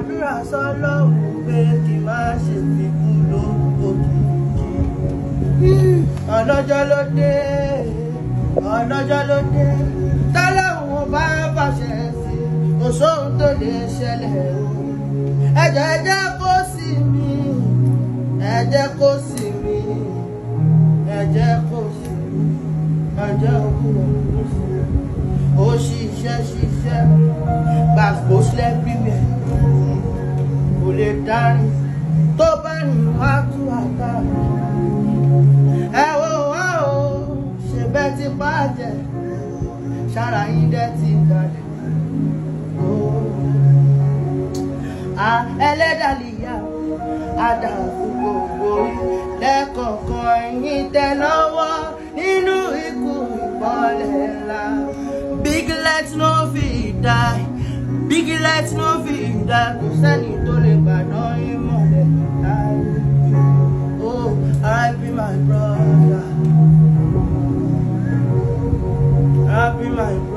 gbàdúrà sọ́lọ́run pé kí má ṣe fi kú lókìkí. ọlọ́jọ́ ló dé tọ́lọ́run bá bàṣẹ sí kò sóhun tó lè ṣẹlẹ̀ o. ẹ jẹ́ kó sí mi, ẹ jẹ́ kó sí mi, ẹ jẹ́ kó sí mi, ẹ jẹ́ òkúrò kó sí mi. ó ṣiṣẹ́ gbàgbó sílẹ̀ bíbẹ̀ kò lè dárí tó bá rìn wá tú àká. ẹ wo wá o ṣe bẹ́ẹ̀ ti bàjẹ́ ṣára yín dẹ́ ti balẹ̀. ẹlẹ́dàlíyà àdàkù gbogbo lẹ́kọ̀ọ̀kan yín tẹ lọ́wọ́ nínú ikú ìbọ̀lẹ̀ ńlá. Big let no fit die, big let no fit die, kò sẹ́ni tó lè gbàdán ìmọ̀lẹ̀ láì. Oh, R.I.P. my brother, R.I.P. my brother.